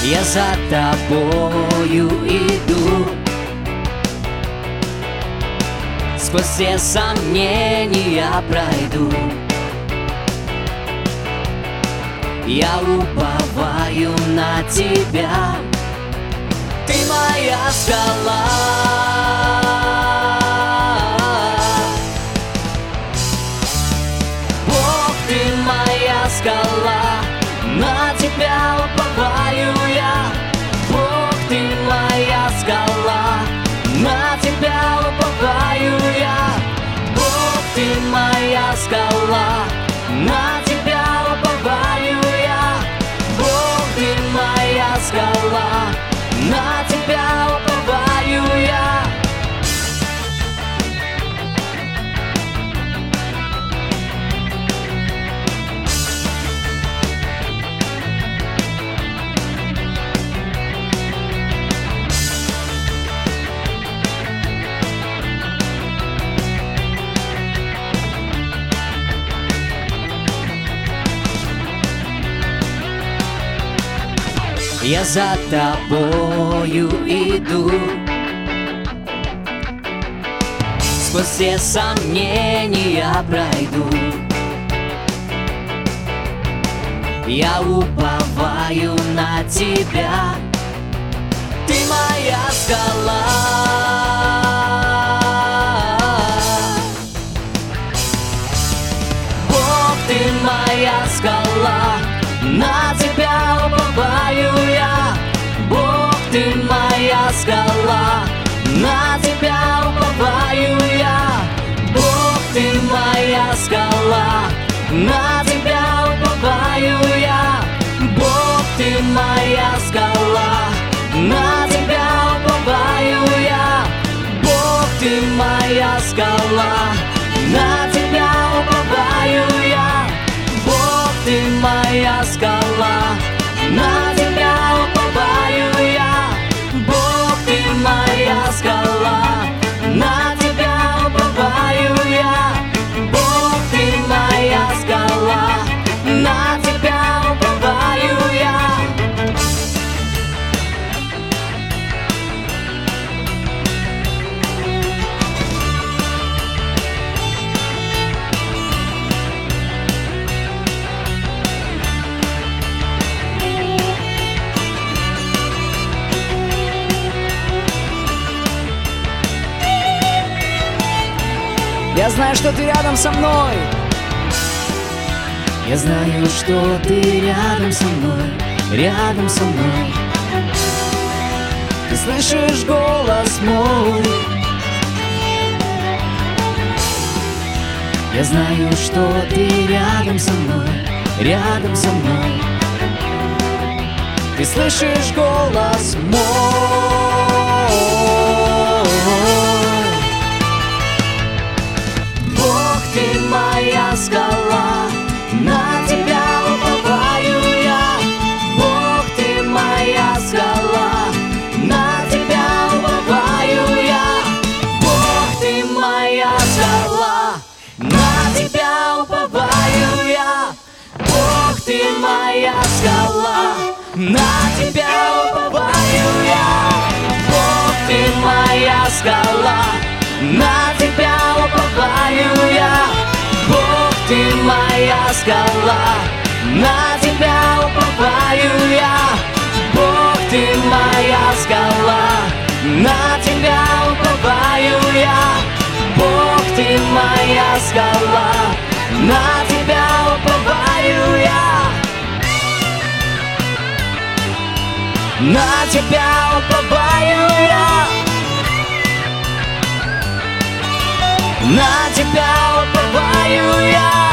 Я за тобою иду, сквозь все сомнения пройду. Я уповаю на тебя, ты моя скала. Бог, ты моя скала, на тебя уповаю я. Бог, ты моя скала, на тебя уповаю я. Бог, ты моя скала, на тебя уповаю я. Бог, ты моя скала, на тебя уповаю я. Я за тобою иду, сквозь все сомнения пройду. Я уповаю на тебя, ты моя скала. Бог, ты моя скала, на тебя уповаю я. Бог, ты моя скала, на тебя уповаю я. Бог, ты моя скала, на тебя уповаю я. Бог, ты моя скала, на тебя уповаю я. Бог, ты моя скала, на тебя уповаю я. Бог, ты моя скала, на тебя уповаю я. Бог, ты моя скала, на тебя уповаю я. Бог, ты моя скала, на тебя уповаю я. Я знаю, что ты рядом со мной. Я знаю, что ты рядом со мной, рядом со мной. Ты слышишь голос мой. Я знаю, что ты рядом со мной, рядом со мной. Ты слышишь голос мой. Бог, ты моя скала, на тебя уповаю я. Бог, ты моя скала, на тебя уповаю я. Бог, ты моя скала, на тебя уповаю я. Бог, ты моя скала, на тебя уповаю я. Бог, ты моя скала, на тебя уповаю я. Бог, ты моя скала, на тебя уповаю я. Бог, ты моя скала, на тебя уповаю я. Бог, ты моя скала, на тебя уповаю я. На тебя уповаю я. На тебя уповаю я.